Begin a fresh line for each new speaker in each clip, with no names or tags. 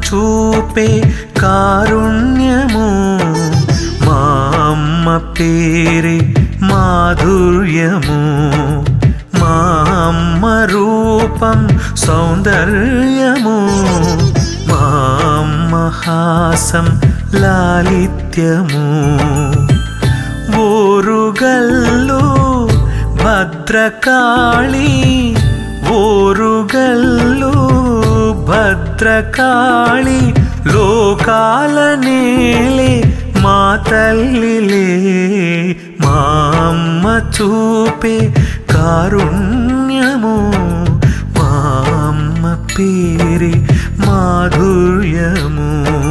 చూపే కారుణ్యము మా అమ్మ పేరే మాధుర్యము మా అమ్మ రూపం సౌందర్యము మా అమ్మ హాసం లాలిత్యము ఓరుగల్లు భద్రకాళి ఓరుగల్లు భద్రకాళి లోకాల నేలే మా తల్లిలే మా అమ్మ చూపే కారుణ్యము మా అమ్మ పేరే మాధుర్యము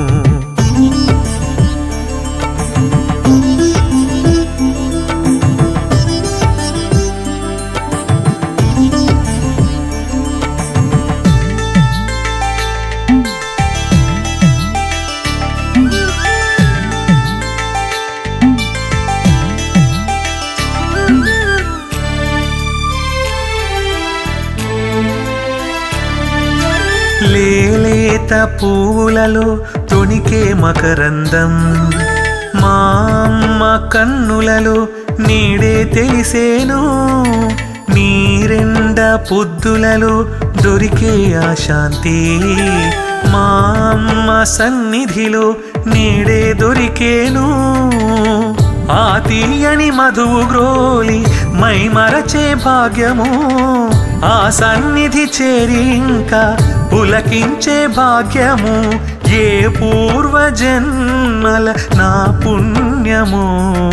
లేలేత పూలలో తొణికే మకరందం మా అమ్మ కన్నులలో నీడే తెలిసేను నీరెండ పొద్దులలో దొరికే ఆ శాంతి మా అమ్మ సన్నిధిలో నీడే దొరికేను ఆ తీయని మధువు గ్రోలి మై మరచే భాగ్యము ఆ సన్నిధి చేరి ఇంకా పులకించే భాగ్యము ఏ పూర్వజన్మల నా పుణ్యము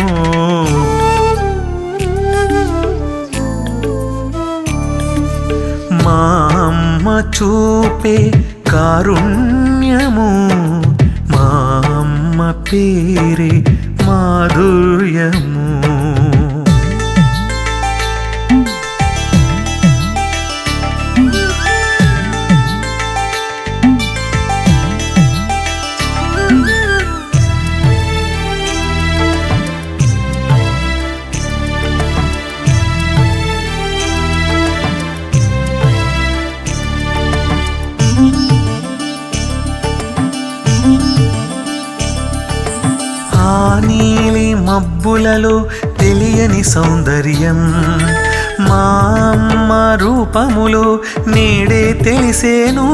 మా అమ్మ చూపే కారుణ్యము మా అమ్మ పేరే మాధుర్యము నీలి మబ్బులలో తెలియని సౌందర్యం మా అమ్మ రూపములో నేడే తెలిసేను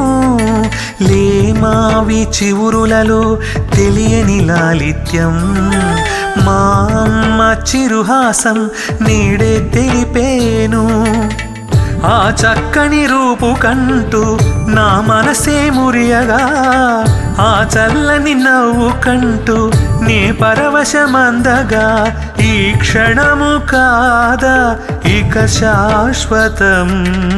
లేమావి చివురులలో తెలియని లాలిత్యం మా అమ్మ చిరుహాసం నేడే తెలిపేను ఆ చక్కని రూపు కంటూ నా మనసే మురియగా ఆ చల్లని నవ్వు కంటూ నీ పరవశమందగా ఈ క్షణము కాదా ఇక శాశ్వతం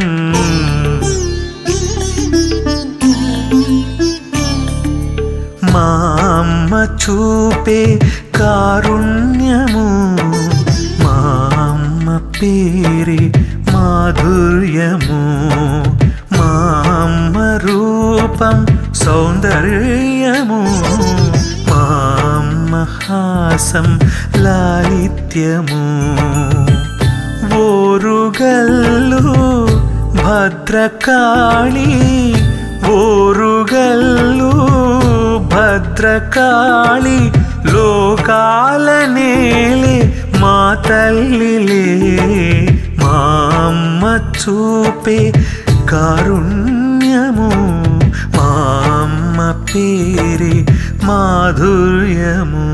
మా అమ్మ చూపే కారుణ్యము మా అమ్మ పేరే మాధుర్యము మా అమ్మ రూపం సౌందర్యము మా అమ్మ హాసం లాలిత్యము ఓరుగల్లు భద్రకాళి ఓరుగల్లు భద్రకాళి లోకాల నేలే మా తల్లిలే మా అమ్మ చూపే కారుణ్యము మా అమ్మ పేరే మాధుర్యము